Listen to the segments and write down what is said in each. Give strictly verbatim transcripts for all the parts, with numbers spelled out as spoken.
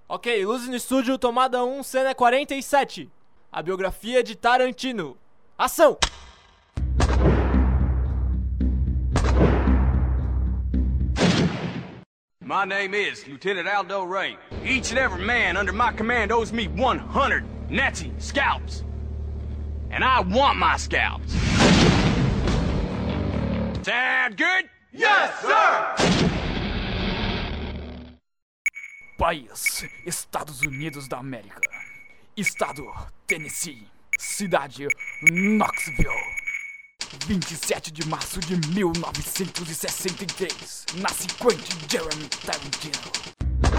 Ok, luz no estúdio, tomada um, cena quarenta e sete. A biografia de Tarantino. Ação! My name is Lieutenant Aldo Ray. Each and every man under my command owes me one hundred Nazi scalps. And I want my scalps. Sound good? Yes, sir! País, Estados Unidos da América. Estado, Tennessee. Cidade, Knoxville. vinte e sete de março de mil novecentos e sessenta e três. Nasce Quentin Jeremy Tarantino.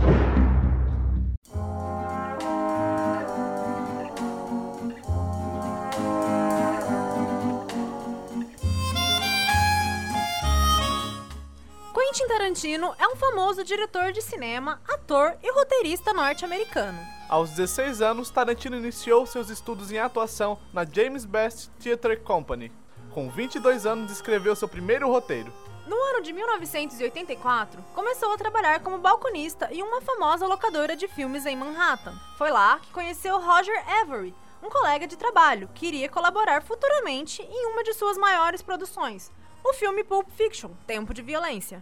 Quentin Tarantino é um famoso diretor de cinema, ator e roteirista norte-americano. Aos dezesseis anos, Tarantino iniciou seus estudos em atuação na James Best Theatre Company. Com vinte e dois anos, escreveu seu primeiro roteiro. No ano de mil novecentos e oitenta e quatro, começou a trabalhar como balconista em uma famosa locadora de filmes em Manhattan. Foi lá que conheceu Roger Avary, um colega de trabalho que iria colaborar futuramente em uma de suas maiores produções, o filme Pulp Fiction, Tempo de Violência.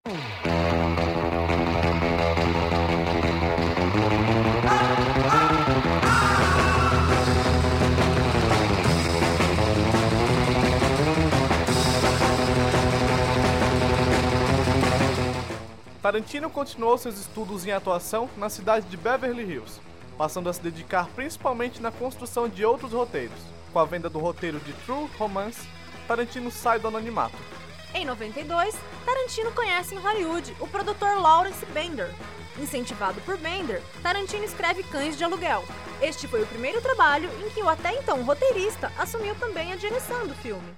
Tarantino continuou seus estudos em atuação na cidade de Beverly Hills, passando a se dedicar principalmente na construção de outros roteiros. Com a venda do roteiro de True Romance, Tarantino sai do anonimato. Em noventa e dois, Tarantino conhece em Hollywood o produtor Lawrence Bender. Incentivado por Bender, Tarantino escreve Cães de Aluguel. Este foi o primeiro trabalho em que o até então roteirista assumiu também a direção do filme.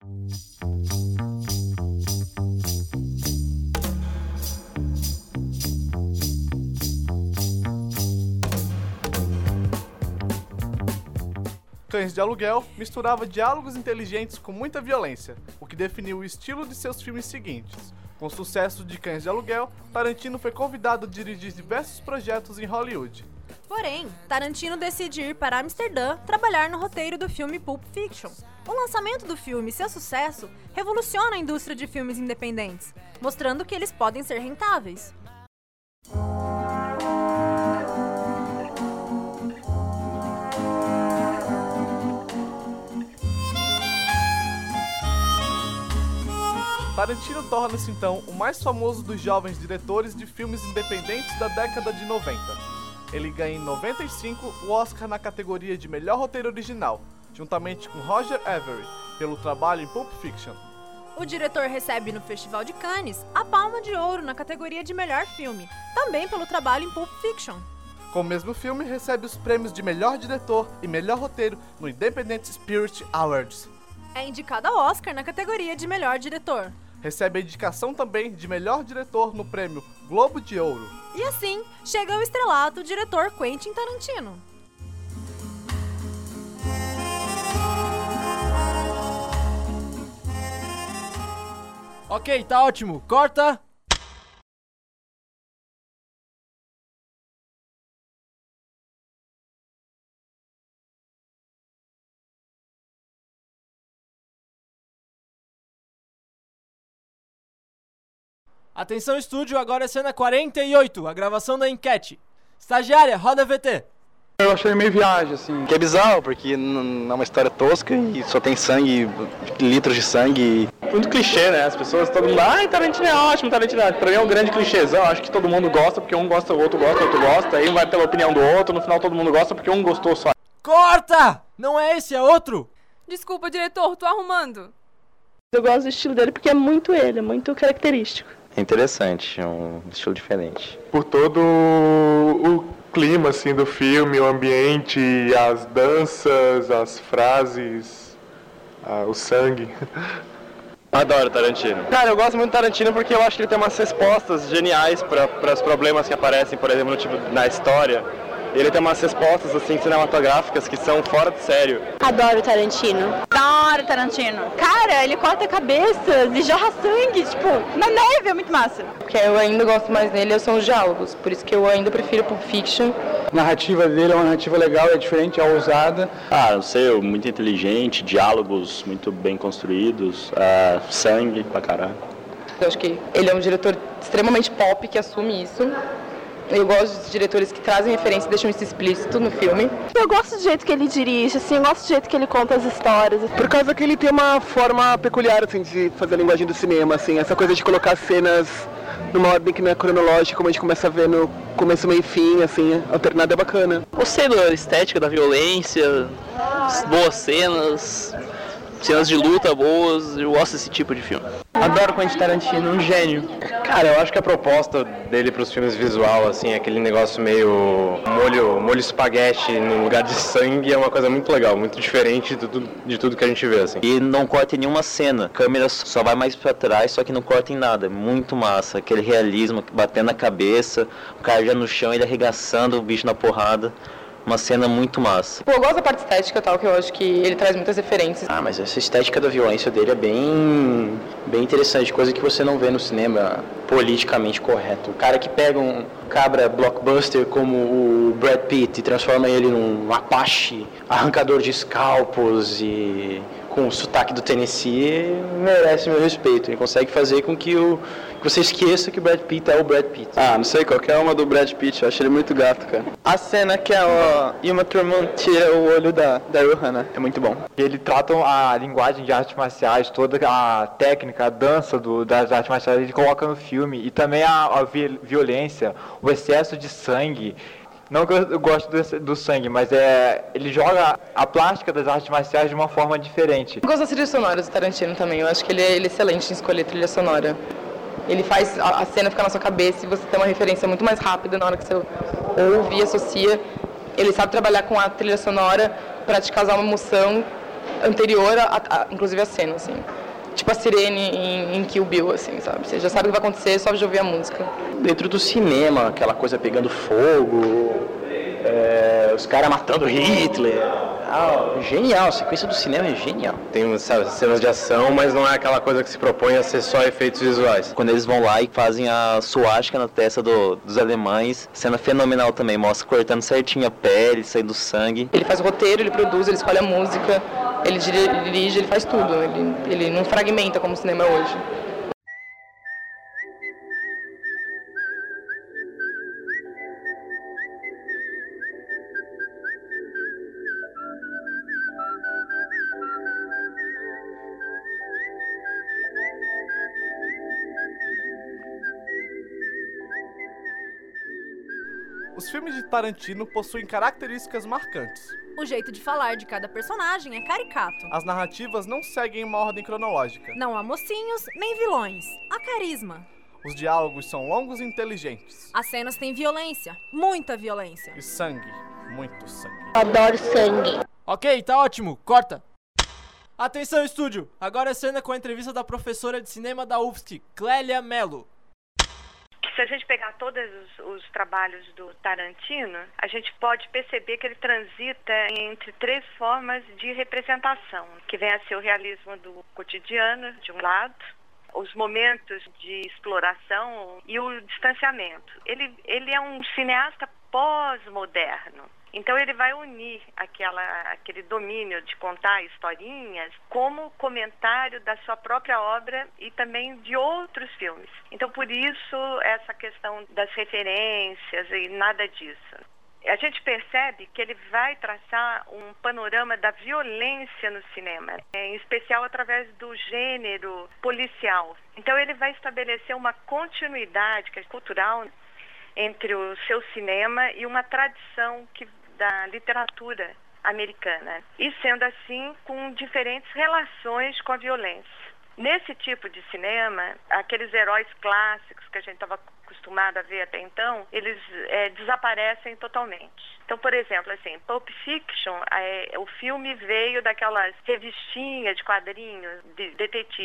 Cães de Aluguel misturava diálogos inteligentes com muita violência, o que definiu o estilo de seus filmes seguintes. Com o sucesso de Cães de Aluguel, Tarantino foi convidado a dirigir diversos projetos em Hollywood. Porém, Tarantino decide ir para Amsterdã trabalhar no roteiro do filme Pulp Fiction. O lançamento do filme e seu sucesso revoluciona a indústria de filmes independentes, mostrando que eles podem ser rentáveis. Tarantino torna-se então o mais famoso dos jovens diretores de filmes independentes da década de noventa. Ele ganha em noventa e cinco o Oscar na categoria de melhor roteiro original, juntamente com Roger Avary, pelo trabalho em Pulp Fiction. O diretor recebe no Festival de Cannes a Palma de Ouro na categoria de melhor filme, também pelo trabalho em Pulp Fiction. Com o mesmo filme, recebe os prêmios de melhor diretor e melhor roteiro no Independent Spirit Awards. É indicado ao Oscar na categoria de melhor diretor. Recebe a indicação também de melhor diretor no prêmio Globo de Ouro. E assim, chega ao estrelato o diretor Quentin Tarantino. Ok, tá ótimo. Corta! Atenção estúdio, agora é cena quarenta e oito, a gravação da enquete. Estagiária, roda V T. Eu achei meio viagem, assim. Que é bizarro, porque não é uma história tosca e só tem sangue, litros de sangue. Muito clichê, né? As pessoas, todo mundo, ai, Tarantino é ótimo, Tarantino é ótimo. Pra mim é um grande clichêzão, acho que todo mundo gosta porque um gosta, o outro gosta, o outro gosta. Aí um vai pela opinião do outro, no final todo mundo gosta porque um gostou só. Corta! Não é esse, é outro! Desculpa, diretor, tô arrumando. Eu gosto do estilo dele porque é muito ele, é muito característico. É interessante, é um estilo diferente. Por todo o clima assim, do filme, o ambiente, as danças, as frases, ah, o sangue. Adoro Tarantino. Cara, eu gosto muito do Tarantino porque eu acho que ele tem umas respostas geniais para os problemas que aparecem, por exemplo, no tipo, na história. Ele tem umas respostas assim cinematográficas que são fora de sério. Adoro Tarantino. Adoro Tarantino. Cara, ele corta cabeças e jorra sangue, tipo, na neve, é muito massa. O que eu ainda gosto mais nele são os diálogos, por isso que eu ainda prefiro Pulp Fiction. A narrativa dele é uma narrativa legal, é diferente, é ousada. Ah, não sei, muito inteligente, diálogos muito bem construídos, uh, sangue pra caralho. Eu acho que ele é um diretor extremamente pop que assume isso. Eu gosto de diretores que trazem referência e deixam isso explícito no filme. Eu gosto do jeito que ele dirige, assim, eu gosto do jeito que ele conta as histórias. Por causa que ele tem uma forma peculiar, assim, de fazer a linguagem do cinema, assim, essa coisa de colocar cenas numa ordem que não é cronológica, como a gente começa a ver no começo, meio e fim, assim, alternado é bacana. Gostei da estética, da violência, boas cenas, cenas de luta boas, eu gosto desse tipo de filme. Adoro Quentin Tarantino, um gênio. Cara, eu acho que a proposta dele pros filmes visual, assim, aquele negócio meio molho, molho espaguete no lugar de sangue é uma coisa muito legal, muito diferente de tudo, de tudo que a gente vê, assim. E não corta em nenhuma cena, a câmera só vai mais pra trás, só que não corta em nada, é muito massa, aquele realismo, batendo na cabeça, o cara já no chão, ele arregaçando o bicho na porrada. Uma cena muito massa. Pô, eu gosto da parte estética, tal, que eu acho que ele traz muitas referências. Ah, mas essa estética da violência dele é bem, bem interessante, coisa que você não vê no cinema politicamente correto. O cara que pega um cabra blockbuster como o Brad Pitt e transforma ele num Apache, arrancador de scalpos e com o sotaque do Tennessee, merece meu respeito. Ele consegue fazer com que, o, que você esqueça que o Brad Pitt é o Brad Pitt. Ah, não sei, qualquer uma do Brad Pitt, eu acho ele muito gato, cara. A cena que a Uma Thurman tira o olho da, da Johanna é muito bom. Eles tratam a linguagem de artes marciais, toda a técnica, a dança do, das artes marciais, ele coloca no filme. E também a, a violência, o excesso de sangue. Não que eu gosto do, do sangue, mas é, ele joga a plástica das artes marciais de uma forma diferente. Eu gosto das trilhas sonoras do Tarantino também, eu acho que ele é, ele é excelente em escolher trilha sonora. Ele faz a, a cena ficar na sua cabeça e você tem uma referência muito mais rápida na hora que você ouve e associa. Ele sabe trabalhar com a trilha sonora para te causar uma emoção anterior, a, a, inclusive a cena, assim. Tipo a sirene em, em Kill Bill, assim, sabe? Você já sabe o que vai acontecer só de ouvir a música. Dentro do cinema, aquela coisa pegando fogo, é, os caras matando Hitler. Ah, genial, a sequência do cinema é genial. Tem, sabe, cenas de ação, mas não é aquela coisa que se propõe a ser só efeitos visuais. Quando eles vão lá e fazem a suástica na testa do, dos alemães, cena fenomenal também, mostra cortando certinho a pele, saindo sangue. Ele faz o roteiro, ele produz, ele escolhe a música, ele dirige, ele faz tudo, ele, ele não fragmenta como o cinema é hoje. Os filmes de Tarantino possuem características marcantes. O jeito de falar de cada personagem é caricato. As narrativas não seguem uma ordem cronológica. Não há mocinhos nem vilões. Há carisma. Os diálogos são longos e inteligentes. As cenas têm violência. Muita violência. E sangue. Muito sangue. Adoro sangue. Ok, tá ótimo. Corta. Atenção, estúdio. Agora é cena com a entrevista da professora de cinema da U F S C, Clélia Mello. Se a gente pegar todos os, os trabalhos do Tarantino, a gente pode perceber que ele transita entre três formas de representação, que vem a ser o realismo do cotidiano, de um lado, os momentos de exploração e o distanciamento. Ele, ele é um cineasta pós-moderno. Então ele vai unir aquela, aquele domínio de contar historinhas como comentário da sua própria obra e também de outros filmes. Então por isso essa questão das referências e nada disso. A gente percebe que ele vai traçar um panorama da violência no cinema, em especial através do gênero policial. Então ele vai estabelecer uma continuidade que é cultural entre o seu cinema e uma tradição que da literatura americana, e sendo assim com diferentes relações com a violência. Nesse tipo de cinema, aqueles heróis clássicos que a gente estava acostumado a ver até então, eles é, desaparecem totalmente. Então, por exemplo, assim, Pulp Fiction, é, o filme veio daquelas revistinhas de quadrinhos de detetive.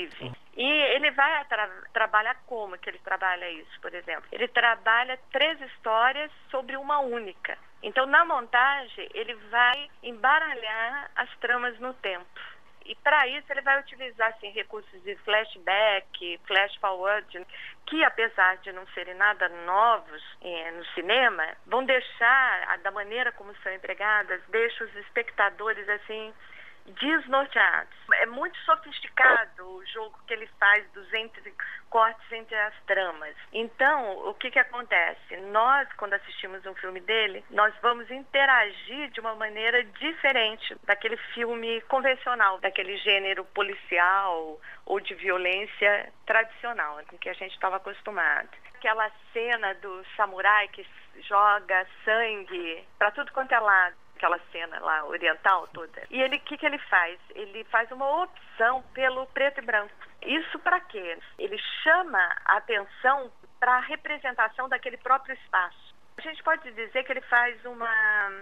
E ele vai tra trabalhar como que ele trabalha isso, por exemplo? Ele trabalha três histórias sobre uma única. Então, na montagem, ele vai embaralhar as tramas no tempo. E para isso ele vai utilizar assim, recursos de flashback, flash forward, que apesar de não serem nada novos eh, no cinema, vão deixar, da maneira como são empregadas, deixa os espectadores assim desnorteados. É muito sofisticado o jogo que ele faz dos entre, cortes entre as tramas. Então, o que que acontece? Nós, quando assistimos um filme dele, nós vamos interagir de uma maneira diferente daquele filme convencional, daquele gênero policial ou de violência tradicional, em que a gente estava acostumado. Aquela cena do samurai que joga sangue para tudo quanto é lado, aquela cena lá oriental toda. E ele, o que que ele faz? Ele faz uma opção pelo preto e branco. Isso para quê? Ele chama a atenção para a representação daquele próprio espaço. A gente pode dizer que ele faz uma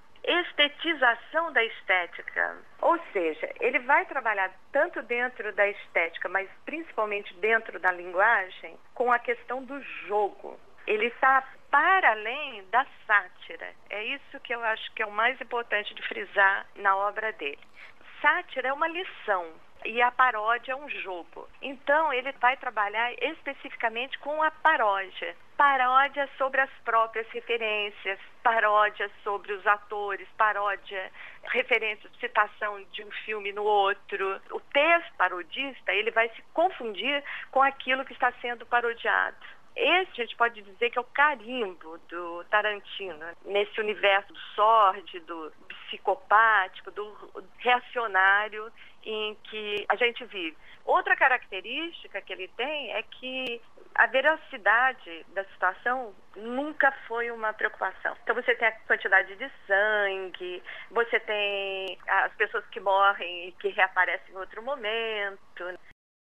estetização da estética. Ou seja, ele vai trabalhar tanto dentro da estética, mas principalmente dentro da linguagem, com a questão do jogo. Ele está para além da sátira. É isso que eu acho que é o mais importante de frisar na obra dele. Sátira é uma lição e a paródia é um jogo. Então, ele vai trabalhar especificamente com a paródia. Paródia sobre as próprias referências, paródia sobre os atores, paródia, referência, citação de um filme no outro. O texto parodista, ele vai se confundir com aquilo que está sendo parodiado. Esse a gente pode dizer que é o carimbo do Tarantino, nesse universo do sórdido, do psicopático, do reacionário em que a gente vive. Outra característica que ele tem é que a veracidade da situação nunca foi uma preocupação. Então você tem a quantidade de sangue, você tem as pessoas que morrem e que reaparecem em outro momento.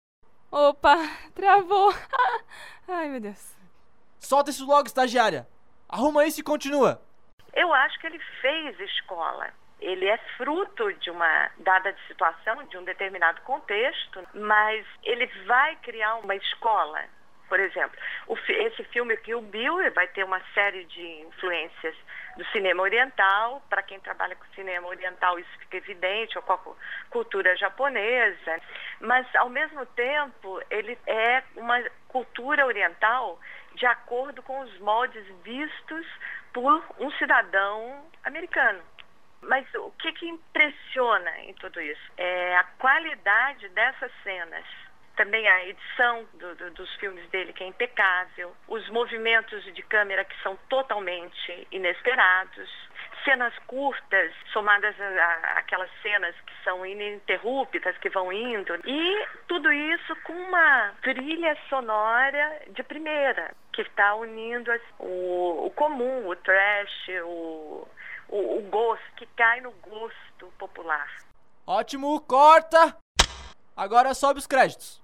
Opa, travou. Ai, meu Deus. Solta isso logo, estagiária. Arruma isso e continua. Eu acho que ele fez escola. Ele é fruto de uma dada situação, de um determinado contexto, mas ele vai criar uma escola. Por exemplo, o, esse filme aqui, o Bill, vai ter uma série de influências do cinema oriental. Para quem trabalha com cinema oriental, isso fica evidente, ou com a cultura japonesa. Mas, ao mesmo tempo, ele é uma cultura oriental de acordo com os moldes vistos por um cidadão americano. Mas o que que impressiona em tudo isso? É a qualidade dessas cenas. Também a edição do, do, dos filmes dele, que é impecável. Os movimentos de câmera que são totalmente inesperados. Cenas curtas, somadas àquelas cenas que são ininterruptas, que vão indo. E tudo isso com uma trilha sonora de primeira, que está unindo as, o, o comum, o trash, o, o, o gosto, que cai no gosto popular. Ótimo, corta! Agora sobe os créditos.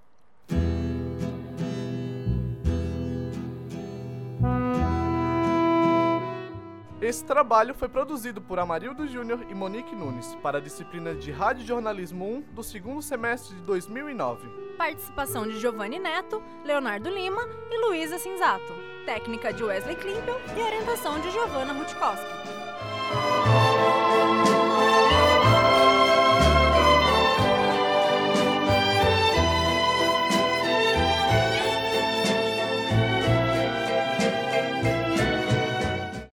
Esse trabalho foi produzido por Amarildo Júnior e Monique Nunes para a disciplina de Rádio Jornalismo um do segundo semestre de dois mil e nove. Participação de Giovanni Neto, Leonardo Lima e Luísa Cinzato. Técnica de Wesley Klimpel e orientação de Giovanna Rutkowski.